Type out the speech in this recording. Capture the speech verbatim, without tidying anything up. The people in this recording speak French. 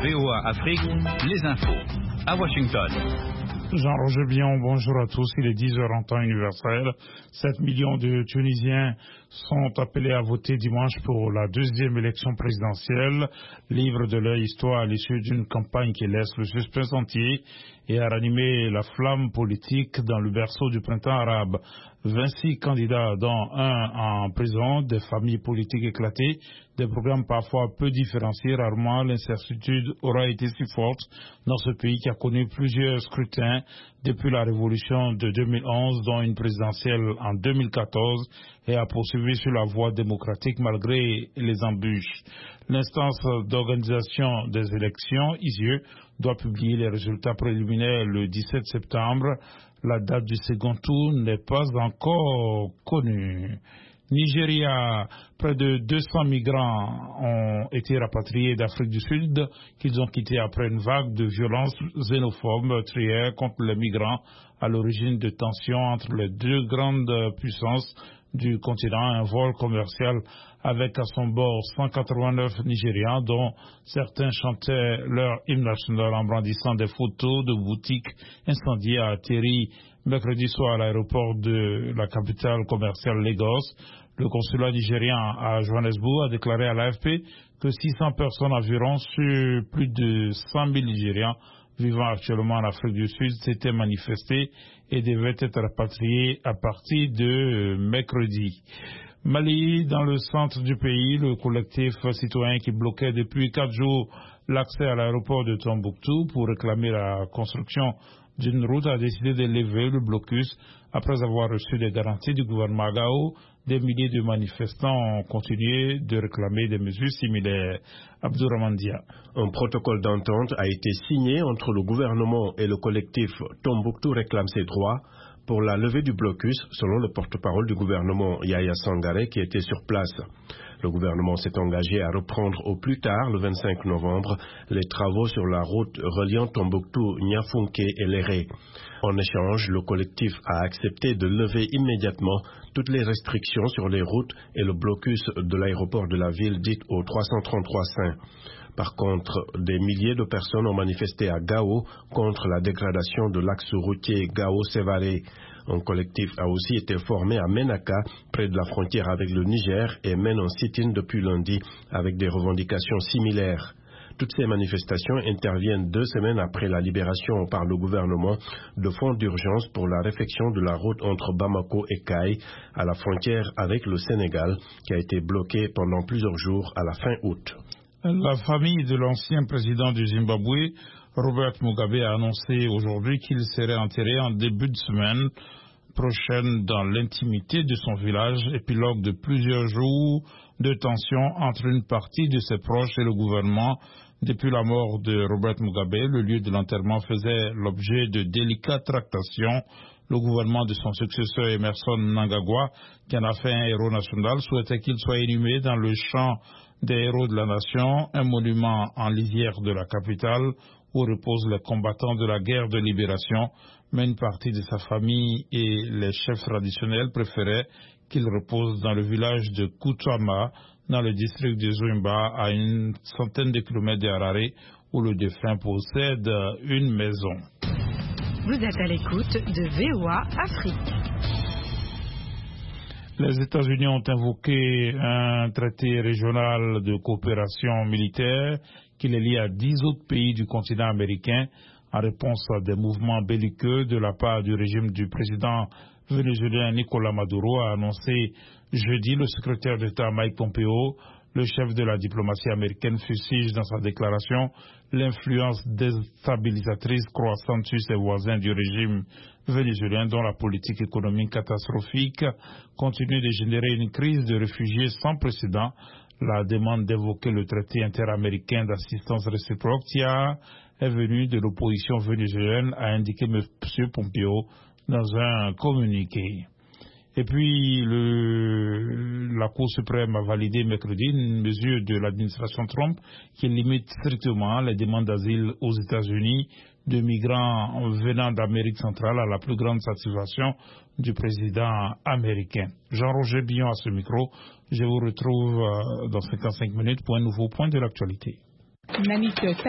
V O A Afrique, les infos. À Washington. Jean-Roger Bion, bonjour à tous. Il est dix heures en temps universel. sept millions de Tunisiens sont appelés à voter dimanche pour la deuxième élection présidentielle. Livre de leur histoire à l'issue d'une campagne qui laisse le suspense entier et a ranimé la flamme politique dans le berceau du printemps arabe. vingt-six candidats, dont un en prison, des familles politiques éclatées, des programmes parfois peu différenciés. Rarement l'incertitude aura été si forte dans ce pays qui a connu plusieurs scrutins depuis la révolution de deux mille onze, dont une présidentielle en deux mille quatorze, et a poursuivi sur la voie démocratique malgré les embûches. L'instance d'organisation des élections, I S I E, doit publier les résultats préliminaires le dix-sept septembre. La date du second tour n'est pas encore connue. Nigeria, près de deux cents migrants ont été rapatriés d'Afrique du Sud qu'ils ont quittés après une vague de violences xénophobes meurtrières contre les migrants à l'origine de tensions entre les deux grandes puissances du continent. Un vol commercial avec à son bord cent quatre-vingt-neuf Nigérians, dont certains chantaient leur hymne national en brandissant des photos de boutiques incendiées, a atterri mercredi soir à l'aéroport de la capitale commerciale Lagos. Le consulat nigérien à Johannesburg a déclaré à l'A F P que six cents personnes environ sur plus de cent mille Nigérians vivant actuellement en Afrique du Sud s'étaient manifestés et devaient être rapatriés à partir de mercredi. Mali, dans le centre du pays, le collectif citoyen qui bloquait depuis quatre jours l'accès à l'aéroport de Tombouctou pour réclamer la construction d'une route a décidé de lever le blocus après avoir reçu des garanties du gouvernement Gao. Des milliers de manifestants ont continué de réclamer des mesures similaires. Abdourahmane Dia. Un protocole d'entente a été signé entre le gouvernement et le collectif Tombouctou réclame ses droits pour la levée du blocus, selon le porte-parole du gouvernement Yaya Sangaré qui était sur place. Le gouvernement s'est engagé à reprendre au plus tard, le vingt-cinq novembre, les travaux sur la route reliant Tombouctou, Niafunké et Léré. En échange, le collectif a accepté de lever immédiatement toutes les restrictions sur les routes et le blocus de l'aéroport de la ville dite au trois cent trente-trois Saint. Par contre, des milliers de personnes ont manifesté à Gao contre la dégradation de l'axe routier Gao-Sévaré. Un collectif a aussi été formé à Menaka, près de la frontière avec le Niger, et mène un sit-in depuis lundi avec des revendications similaires. Toutes ces manifestations interviennent deux semaines après la libération par le gouvernement de fonds d'urgence pour la réfection de la route entre Bamako et Kaï, à la frontière avec le Sénégal, qui a été bloquée pendant plusieurs jours à la fin août. La famille de l'ancien président du Zimbabwe, Robert Mugabe, a annoncé aujourd'hui qu'il serait enterré en début de semaine prochaine dans l'intimité de son village, épilogue de plusieurs jours de tension entre une partie de ses proches et le gouvernement. Depuis la mort de Robert Mugabe, le lieu de l'enterrement faisait l'objet de délicates tractations. Le gouvernement de son successeur Emerson Mnangagwa, qui en a fait un héros national, souhaitait qu'il soit inhumé dans le champ des héros de la nation, un monument en lisière de la capitale où reposent les combattants de la guerre de libération. Mais une partie de sa famille et les chefs traditionnels préféraient qu'il repose dans le village de Kutwama, dans le district de Zouimba, à une centaine de kilomètres de Harare, où le défunt possède une maison. Vous êtes à l'écoute de V O A Afrique. Les États-Unis ont invoqué un traité régional de coopération militaire qui les lie à dix autres pays du continent américain en réponse à des mouvements belliqueux de la part du régime du président vénézuélien Nicolás Maduro, a annoncé jeudi le secrétaire d'État Mike Pompeo. Le chef de la diplomatie américaine fustige dans sa déclaration l'influence déstabilisatrice croissante sur ses voisins du régime vénézuélien, dont la politique économique catastrophique continue de générer une crise de réfugiés sans précédent. La demande d'évoquer le traité interaméricain d'assistance réciproque T I A est venue de l'opposition vénézuélienne, a indiqué M. Pompeo dans un communiqué. Et puis, le, la Cour suprême a validé mercredi une mesure de l'administration Trump qui limite strictement les demandes d'asile aux États-Unis de migrants venant d'Amérique centrale à la plus grande satisfaction du président américain. Jean-Roger Bion à ce micro. Je vous retrouve dans cinquante-cinq minutes pour un nouveau point de l'actualité.